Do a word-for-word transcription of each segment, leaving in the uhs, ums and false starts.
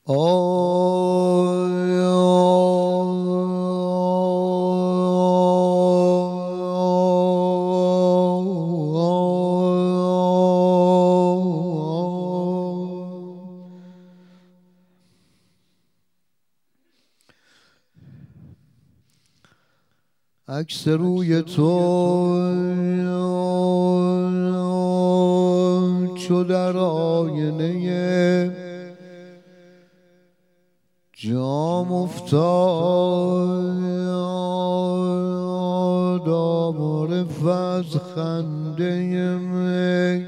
آی عکس روی تو چو در آینه جام افتاد آمارف از خنده می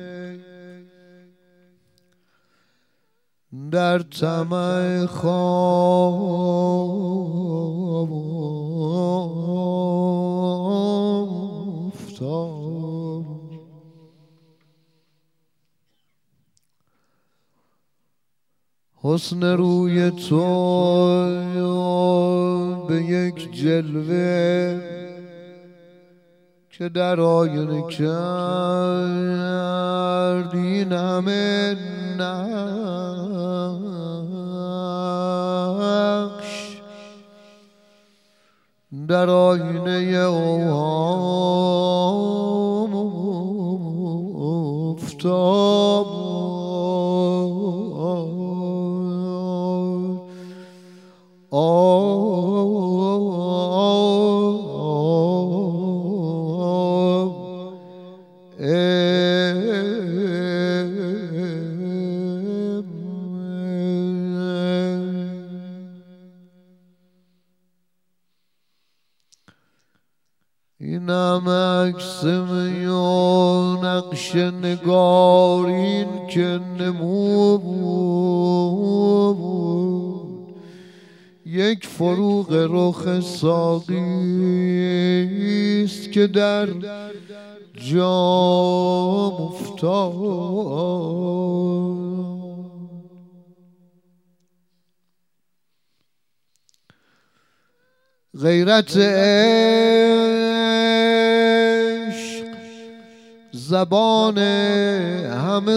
در طمع خواب افتاد. حسن روی تو به یک جلوه که در آینه کرد این همه نقش در آینه اوهام افتاد. اینم عکس می و نقش نگارین که نمود یک فروغ رخ ساقیست که در جام افتاد. غیرت عشق زبان همه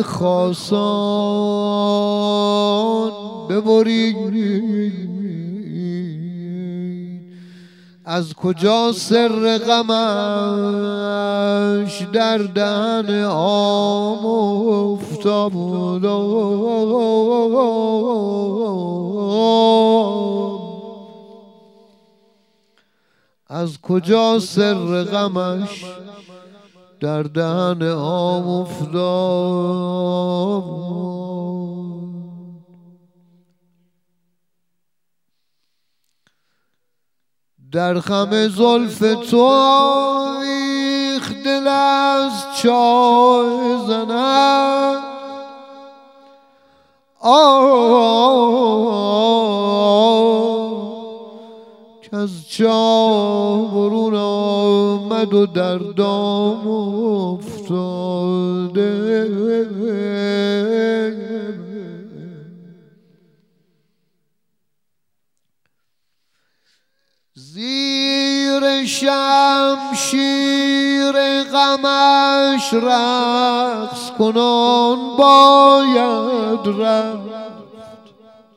خاصان ببرید، از کجا سر غمش در دهن عام افتاد. از کجا سر غمش در دهن عام افتاد. در خم زلف تو ریخت دل از چاه زند، که از چاه برون آمد و در دام افتاده. زیر شمشیر غمش رقص کنان باید رفت،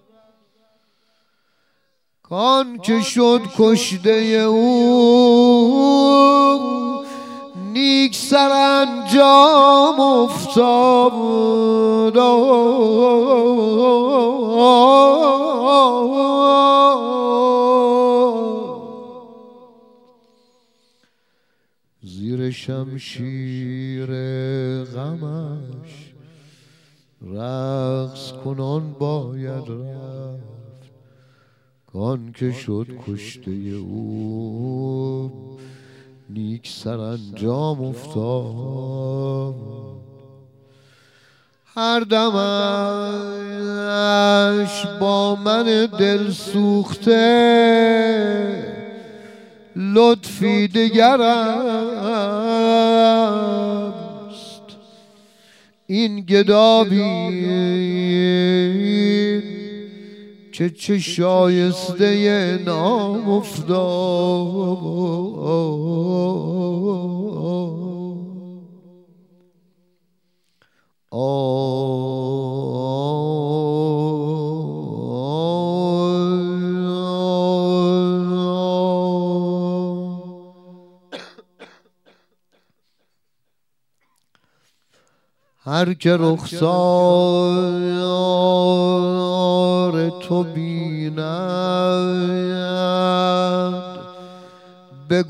کان که شد کشته او نیک سرانجام افتاد. زیر شمشیر غمش رقص کنان باید رفت، کان که شد کشته او نیک سرانجام افتاد. هر دمش با من دل سوخته لطفی دگر است، این گدایی که چه شایسته نام افتاد. هر که رخسار تو بیند به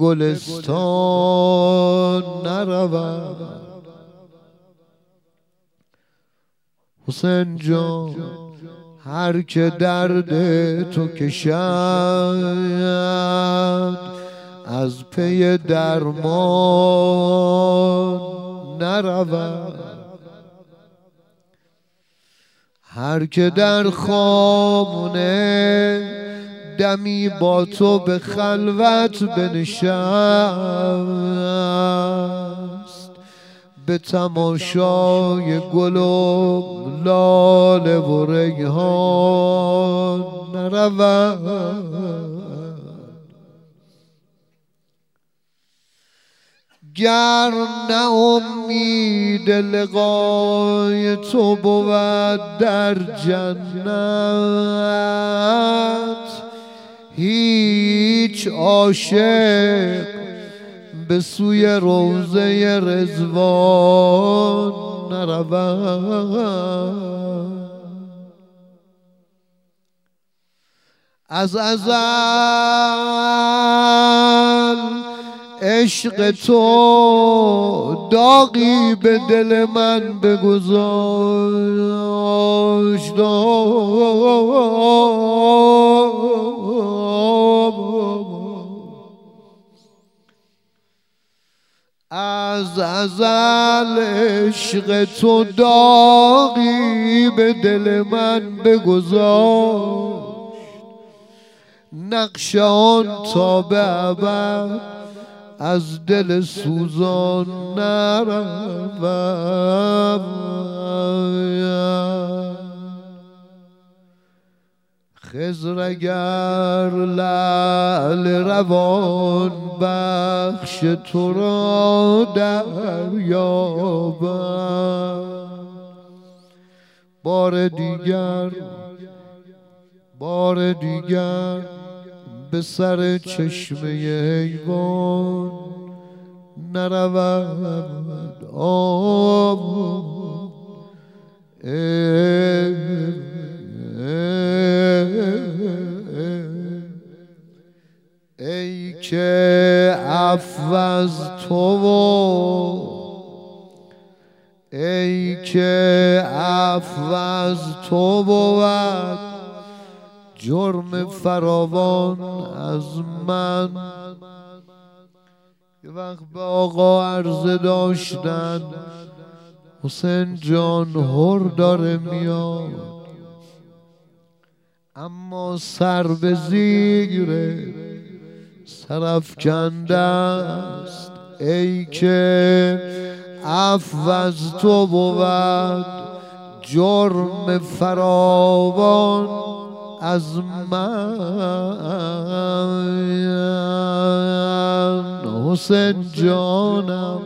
گلستان نرود. حسین جان هر که درد تو کشد از پی درمان نرود. هر که در خانه دمی با تو به خلوت بنشست به تماشای گل و لاله و ریحان نرود. گر نه امید لقای تو بود در جنت هیچ عاشق به سوی روضه رضوان نرود. از ازل عشق تو داغی به دل من بگذاشت. از ازل عشق تو داغی به دل من بگذاشت. نقش آن تا به ابد از دل سوزان نرود. خضر اگر لعل روان بخش تو را دریابد بار دیگر بار دیگر به سر چشمه حیوان نرود. آب ای که عفو از تو ای که عفو از تو بود جرم فراوان از من. یه وقت به آقا عرضه داشتن حسین جان هر داره میاد اما سر به زیر سرافکنده است. ای که عفو از تو بود جرم فراوان از من. حسین جانم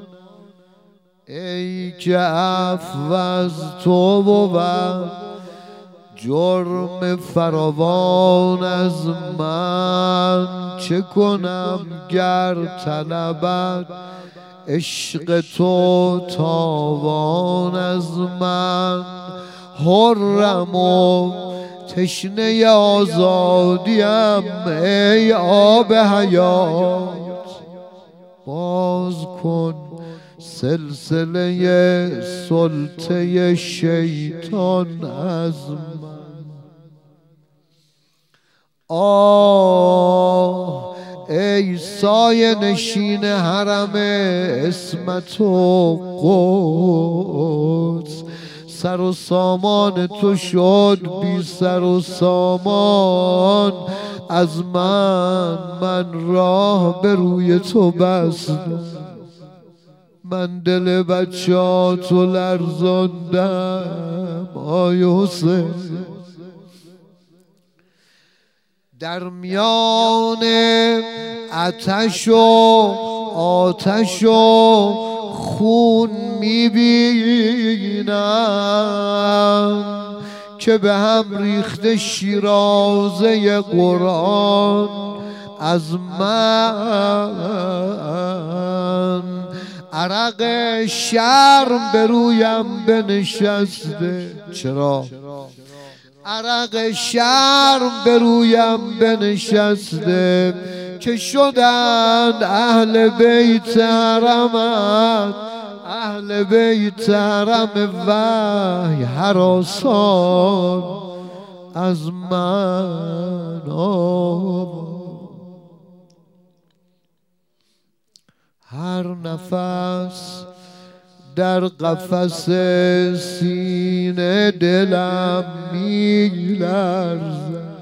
ای که عفو از تو بود جرم فراوان از من. چه کنم گر طلبد عشق تو تاوان از من. حرم و تشنه آزادیم ای آب حیات باز کن سلسله سلطه شیطان از من. آه ای سایه نشین حرم عصمت و قدس سر و سامان تو شد بی سر و سامان از من. من راه به روی تو بستم من دل بچه‌هاتو لرزاندم آی حسین. در میان آتش و آتش و خون میبینم که به هم ریخته شیرازه قرآن از من. عرق شرم به رویم بنشسته. چرا؟ عرق شرم به رویم بنشسته که شدند اهل بیت حرمت، اهل بیت حرم وحی هراسان از من. هر نفس در قفس سینه دلم میلرزد.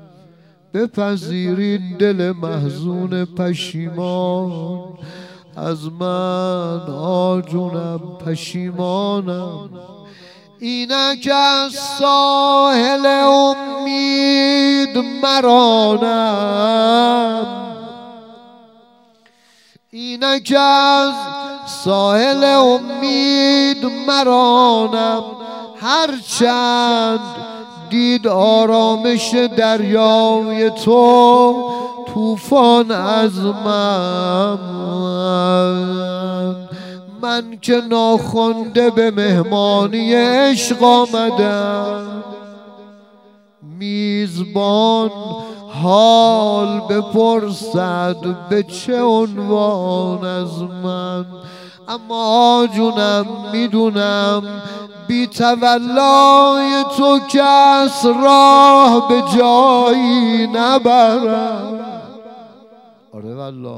بپذیرین دل محزون پشیمان از من، آجونم پشیمانم. اینک از ساحل امید مرانم، اینک از ساحل امید مرانم. هرچند دید آرامش دریای تو طوفان از من، من که ناخوانده به مهمانی عشق آمدم. میزبان حال بپرسد به چه عنوان از من، اما جونم میدونم بی تولای تو کس راه به جایی نبرم. آره والله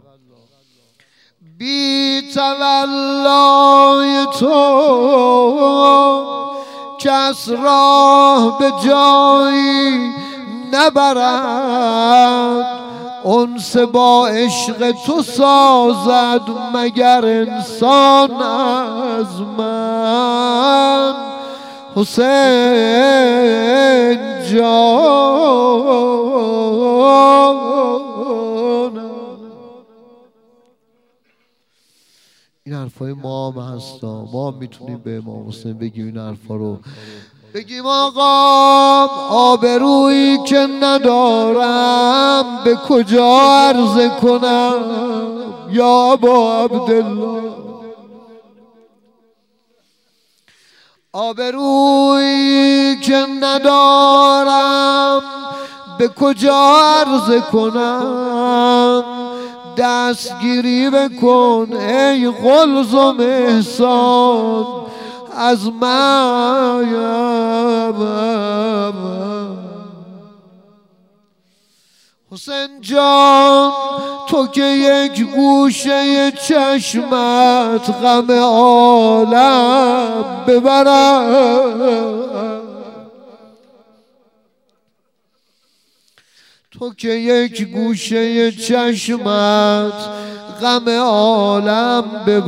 بی تولای تو کس راه به جایی نبرد. انس با عشق تو سازد مگر انسان از من. حسین جان، این حرفای ما هم هستا. ما میتونیم به امام حسین بگیم این حرفا رو، بگیم آقا آبرویی که ندارم به کجا عرض کنم یا ابا عبدالله. آبرویی که ندارم به کجا عرض کنم. دستگیری بکن ای قلزم احسان از من. حسین جان تو که یک گوشه چشمت غم عالم ببرد، تو که یک گوشه چشمت غم عالم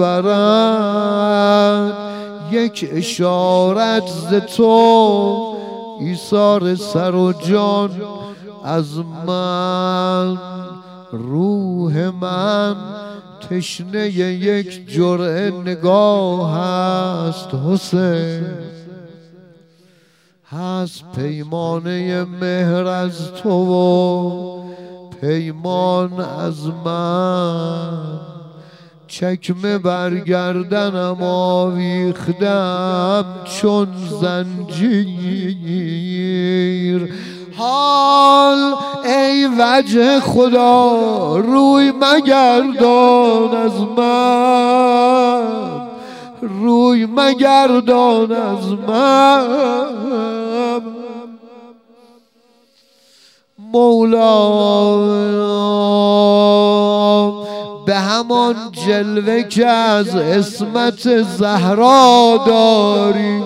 ببرد. یک اشارت ز تو ایثار سر و جان از من. روح من تشنه یک جرعه نگاه است حسین، هست پیمانه مهر از تو و پیمان از من. چکمه برگردنم آویختم چون زنجیر. حال ای وجه خدا روی مگردان از من، روی مگردان از من. مولا به همان جلوه که از عصمت زهرا داری،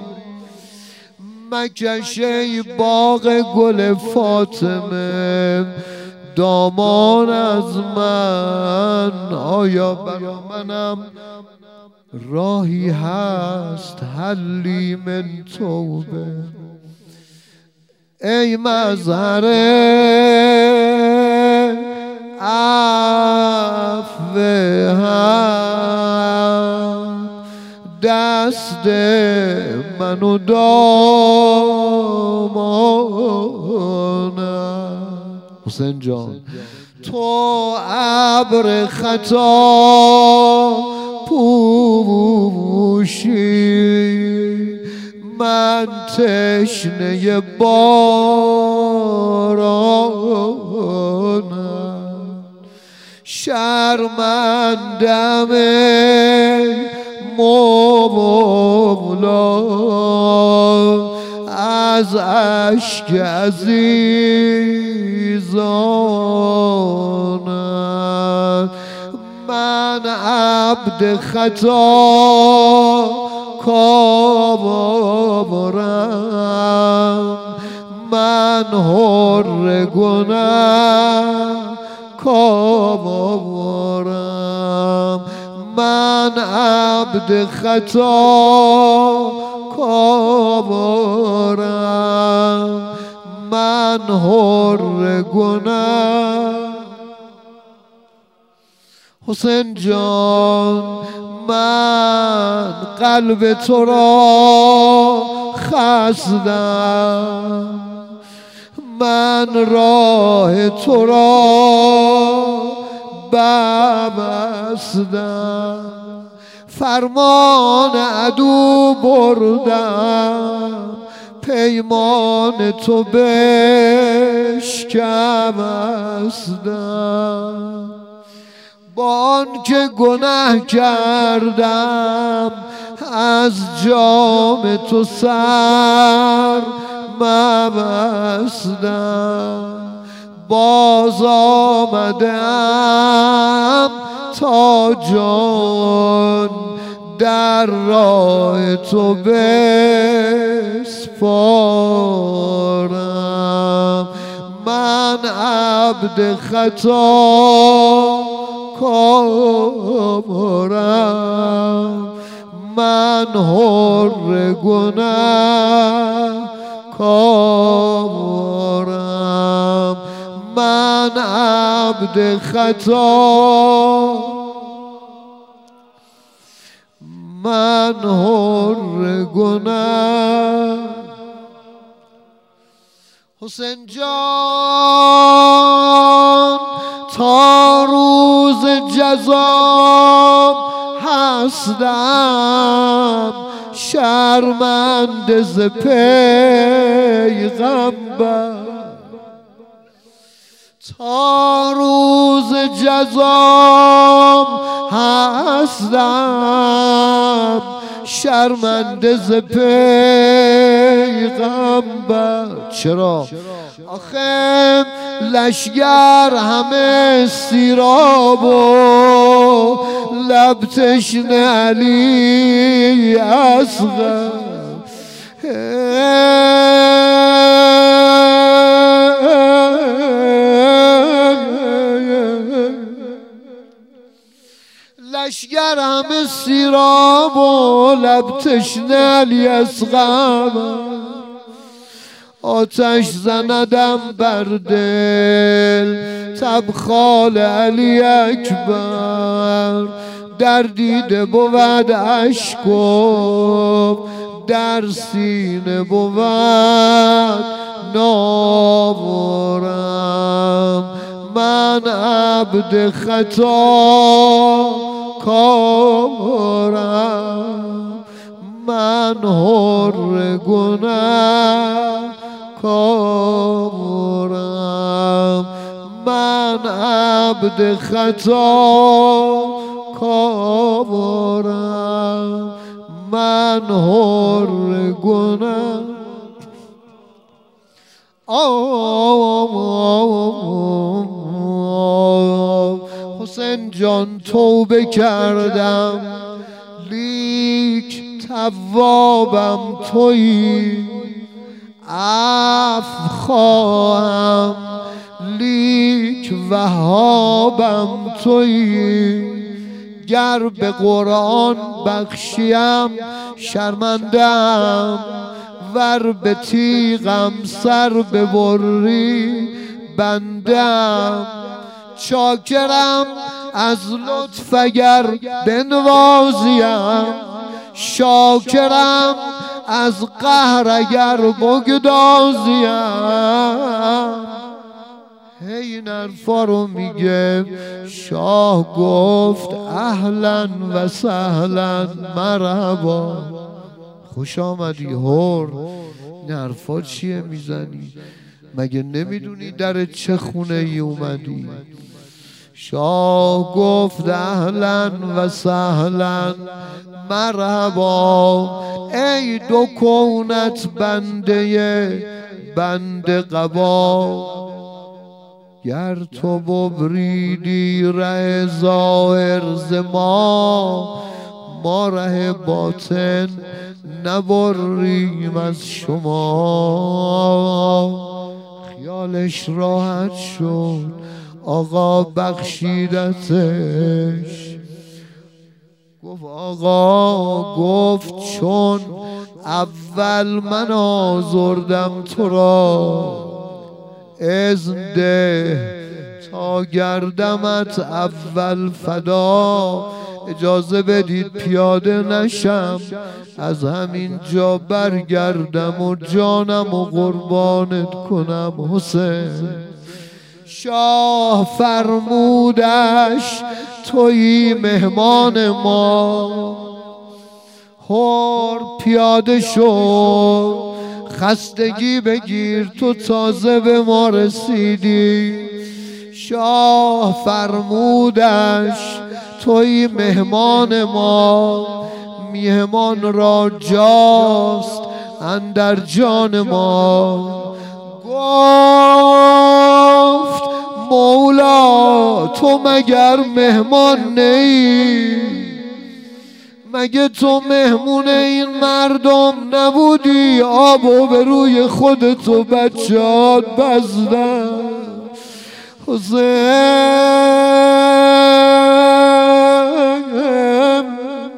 مکش ای باغ گل فاطمه دامان از من. آیا برا منم راهی هست حلی من توبه؟ ای مظهر عفو هم دست منو دامانم. حسین جان تو ابر خطا نوشی من تشنه بارانم شرمندم مولا از اشک عزیزانم من عبد خطا کاورم من حر گناه کاورم من عبد خطا کاورم من حر گناه حسین جان من قلب تو را خستم من راه تو را ببستم فرمان عدو بردم پیمان تو بشکستم با آن که گناه کردم از جام تو سر مبستم باز آمدم تا جان در راه تو بسپارم من عبد خطا کاورم من حر گناه کاورم من عبد خطا من حر گناه حسین جان تا روز جزام هستم شرمنده ز پیغمبر تا روز جزام هستم شرمنده ز پیغمبر چرا؟ آخه لشگر همه سیراب و لب تشنه علی اصغر لشگر همه سیراب و لب تشنه علی اصغر آتش زندم بر دل تبخال علی اکبر در دیده بود اشک و در سینه بود ناورم من عبد خطا کارم من حر گناه کارم من عبد خطا کارم من حر گناه حسین جان توبه کردم لیک توابم تویی عفو خواهم لیک وهابم تویی گر به قرآن بخشیم شرمندم ور به تیغم سر ببری بندم شاکرم از لطف اگر بنوازیم شاکرم از قهر اگر بگدازیم هی این حرفا رو میگه. شاه گفت اهلا و سهلا مرحبا، خوش آمدی هور. این حرفا چیه میزنی؟ مگه نمیدونی در چه خونه ای اومدی؟ شاه گفت اهلا و سهلا مرحبا، ای دو کونت بنده بنده قبا. گر تو ببریدی ره ظاهر ز ما، ما ره باطن نبریم از شما. خیالش راحت شد آقا بخشیدتش. گفت آقا، گفت چون اول من آزردم تو را، اذن ده تا گردمت اول فدا. اجازه بدید پیاده نشم، از همین جا برگردم و جانم و قربانت کنم حسین. شاه فرمودش تویی مهمان ما، هور پیاده شو خستگی بگیر، تو تازه به ما رسیدی. شاه فرمودش توی مهمان ما، میهمان را جاست اندر جان ما. گفت مولا تو مگر مهمان نی؟ مگه تو مهمون این مردم نبودی؟ آبو به روی خودت و بچه‌هات بزدن. حسین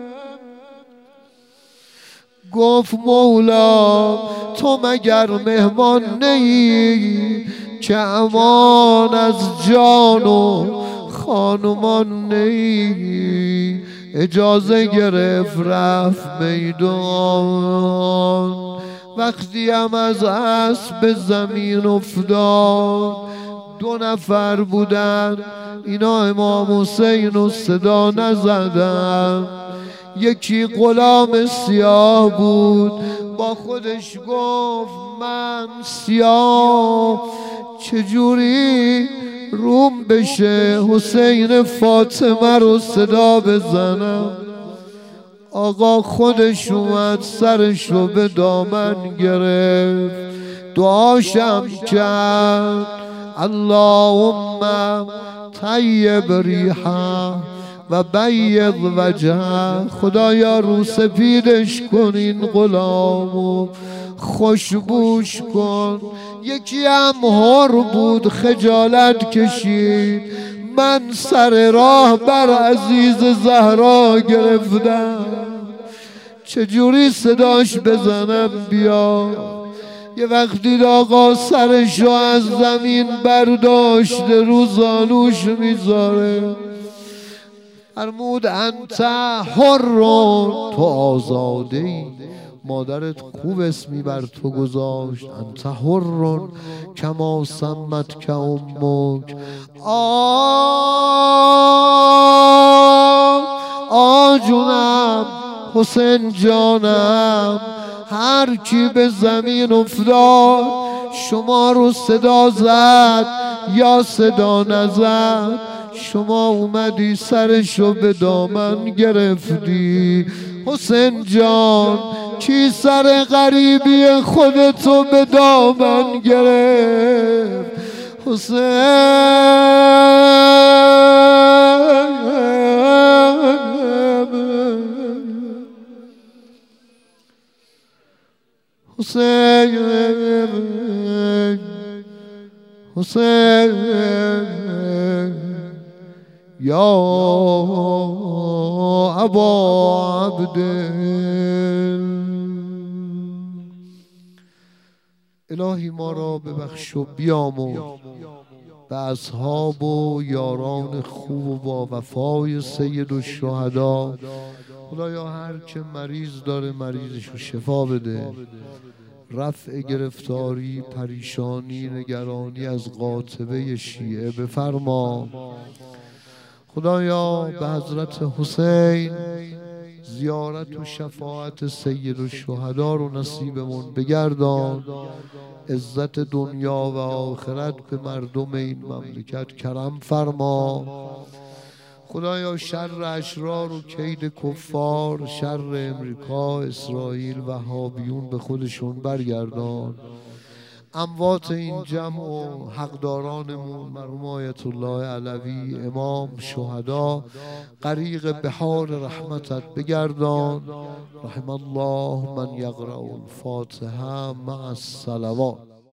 گفت مولا تو مگر مهمان نی که امان از جان و خانمان نی؟ اجازه گرفت رفت میدان، وقتی هم از اسب زمین افتاد. دو نفر بودن اینا امام حسین رو صدا نزدن. یکی غلام سیاه بود، با خودش گفت من سیاه چجوری روم بشه حسین فاطمه رو صدا بزنم؟ آقا خودش اومد سرش رو به دامن گرفت، دعاشم کرد اللهم طیب ریحه و بید وجهه. خدایا رو سپیدش کن این غلامو، خوشبوش کن. یکی هم هر بود خجالت کشید، من سر راه بر عزیز زهرا گرفتم، چجوری صداش بزنم بیا؟ یه وقت دید آقا سرشو از زمین برداشته رو زانوش میذاره. فرمود انت حرون، تو آزاده ای، مادرت خوب اسمی بر تو گذاشت. انت حرون کما سمت که امک. آه آه جونم حسین جانم، هر کی به زمین افتاد شما رو صدا زد یا صدا نزد، شما اومدی سرشو به دامن گرفتی. حسین جان کی سر غریبی خودتو به دامن گرفت؟ حسین حسین حسین یا ابا عبد. الهی ما را ببخش و بیامرز به اصحاب و یاران خوب و با وفای سید الشهدا. خدایا هر که مریض داره مریضش رو شفا بده، رفع گرفتاری، پریشانی، نگرانی از قاطبه شیعه بفرما. خدایا به حضرت حسین زیارت و شفاعت سید الشهدا رو نصیبمون بگردان. عزت دنیا و آخرت به مردم این مملکت کرم فرما. خدایا شر اشرار و کید کفار، شر امریکا، اسرائیل، وهابیون به خودشون برگردان. اموات این جمع و حقدارانمون مرحوم آیت الله علوی امام شهدا غریق بحار رحمتت بگردان. رحم الله من یقرأ الفاتحه مع الصلوات.